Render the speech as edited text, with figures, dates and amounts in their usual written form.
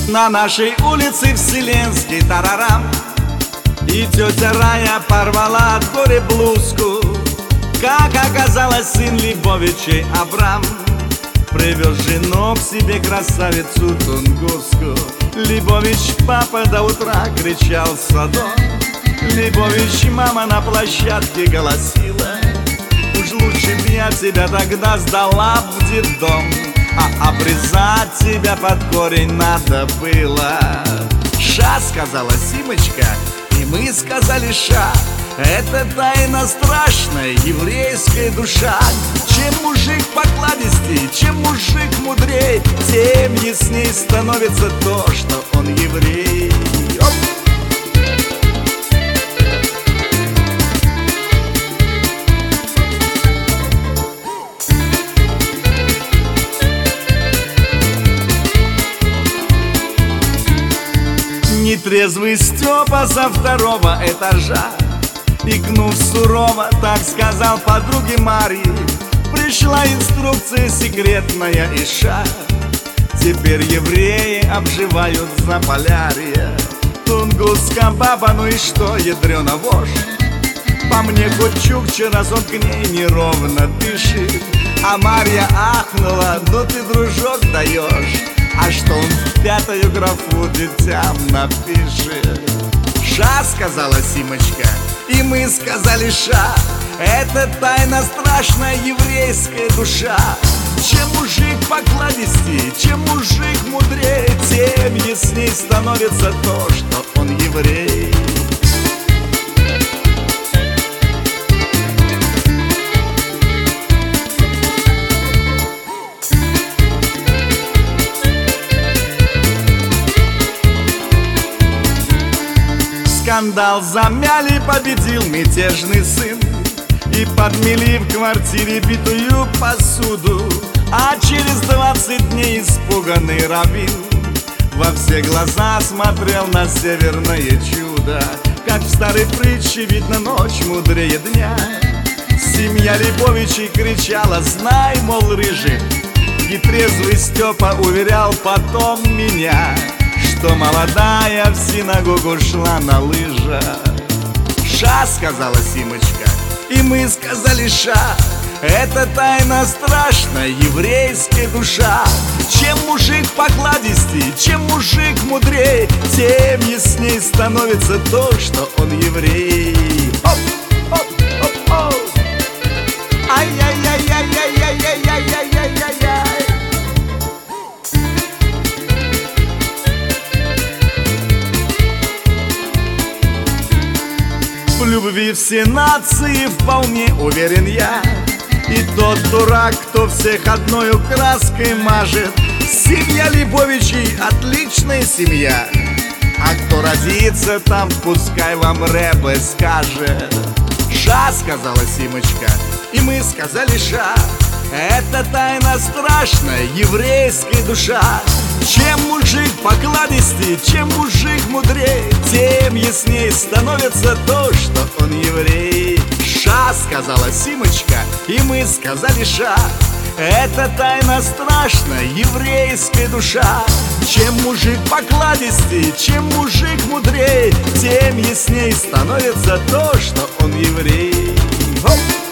На нашей улице вселенский тарарам, и тетя Рая порвала от горя блузку. Как оказалось, сын Либовичей Абрам привез жену к себе, красавицу Тунгуску. Либович папа до утра кричал в садом, Либович мама на площадке голосила: уж лучше б я тебя тогда сдала в детдом, а обрезать тебя под корень надо было. Ша, сказала Симочка, и мы сказали ша. Это тайна страшная, еврейская душа. Чем мужик покладистей, чем мужик мудрей, тем ясней становится то, что он еврей. Оп! Нетрезвый Степа со второго этажа, икнув сурово, так сказал подруге Марье: пришла инструкция секретная иша. Теперь евреи обживают Заполярье. Тунгусска баба, ну и что, ядрёна вошь? По мне хоть чукча, раз он к ней неровно дышит. А Марья ахнула: ну ты, дружок, даешь. А что он в пятую графу детям напишет? Ша, сказала Симочка, и мы сказали ша. Это тайна страшная, еврейская душа. Чем мужик покладистей, чем мужик мудрее, тем ясней становится то, что он еврей. Скандал замяли, победил мятежный сын, и подмели в квартире битую посуду. А через 20 дней испуганный раввин во все глаза смотрел на северное чудо. Как в старой притче, видно, ночь мудрее дня. Семья Либовичей кричала: знай, мол, рыжий. И трезвый Степа уверял потом меня, что молодая в синагогу шла на лыжах. Ша, сказала Симочка, и мы сказали ша. Это тайна страшная, еврейская душа. Чем мужик покладистей, чем мужик мудрей, тем ясней становится то, что он еврей. Оп, оп, оп, оп. Ай-яй-яй-яй-яй-яй-яй-яй-яй-яй-яй. В любви все нации вполне уверен я. И тот дурак, кто всех одною краской мажет. Семья Либовичей отличная семья. А кто родится там, пускай вам Ребе скажет. Ша, сказала Симочка, и мы сказали ша. Это тайна страшная, еврейская душа. Чем мужик покладистей, чем мужик мудрее, тем ясней становится то, что он еврей. Ша, сказала Симочка, и мы сказали ша. Это тайна страшная, еврейская душа. Чем мужик покладистей, чем мужик мудрее, тем ясней становится то, что он еврей. Оп!